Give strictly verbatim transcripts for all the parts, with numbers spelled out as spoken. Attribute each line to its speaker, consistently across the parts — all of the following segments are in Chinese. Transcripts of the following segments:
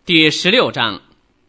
Speaker 1: 第十六章。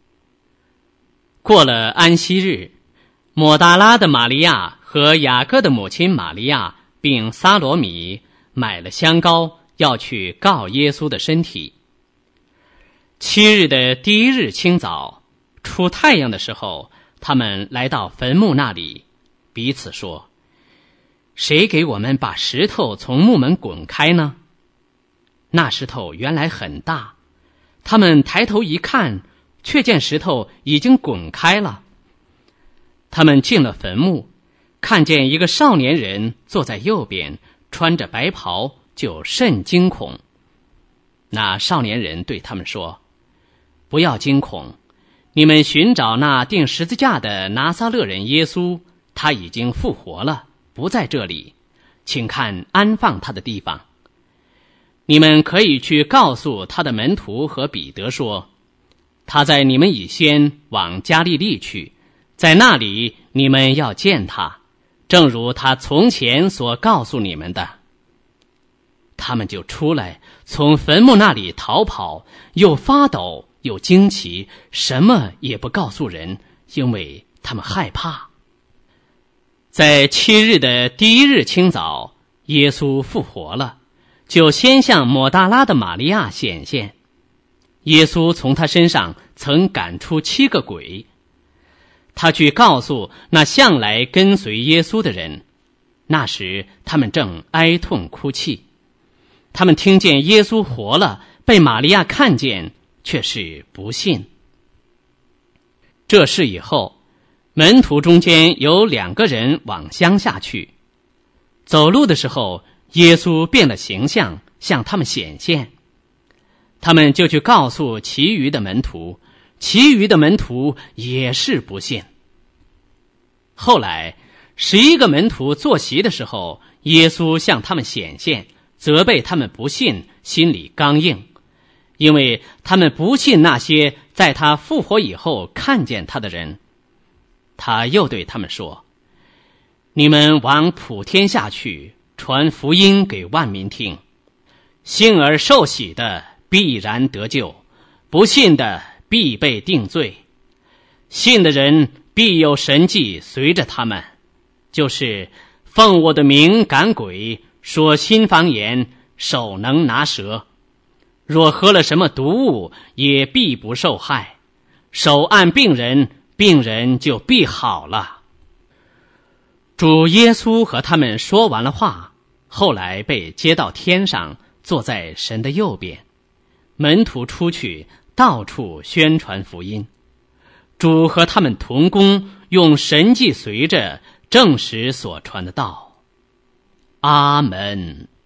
Speaker 1: 过了安息日，抹大拉的玛利亚和雅各的母亲玛利亚并撒罗米买了香膏，要去告耶稣的身体。七日的第一日清早，出太阳的时候，他们来到坟墓那里，彼此说：谁给我们把石头从墓门滚开呢？那石头原来很大，他们抬头一看，却见石头已经滚开了。他们进了坟墓，看见一个少年人坐在右边，穿着白袍，就甚惊恐。那少年人对他们说：不要惊恐，你们寻找那钉十字架的拿撒勒人耶稣，他已经复活了，不在这里，请看安放他的地方。你们可以去告诉他的门徒和彼得说，他在你们以先往加利利去，在那里你们要见他，正如他从前所告诉你们的。他们就出来，从坟墓那里逃跑，又发抖又惊奇，什么也不告诉人，因为他们害怕。在七日的第一日清早，耶稣复活了，就先向抹大拉的玛利亚显现。耶稣从他身上曾赶出七个鬼。他去告诉那向来跟随耶稣的人，那时他们正哀痛哭泣。他们听见耶稣活了，被玛利亚看见，却是不信。这事以后，门徒中间有两个人往乡下去，走路的时候，耶稣变了形象，向他们显现。他们就去告诉其余的门徒，其余的门徒也是不信。后来十一个门徒坐席的时候，耶稣向他们显现，责备他们不信，心里刚硬，因为他们不信那些在他复活以后看见他的人。他又对他们说：你们往普天下去，传福音给万民听，信而受洗的必然得救，不信的必被定罪。信的人必有神迹随着他们，就是奉我的名赶鬼，说新方言，手能拿蛇，若喝了什么毒物，也必不受害，手按病人，病人就必好了。主耶稣和他们说完了话，后来被接到天上，坐在神的右边。门徒出去，到处宣传福音。主和他们同工，用神迹随着证实所传的道。阿门。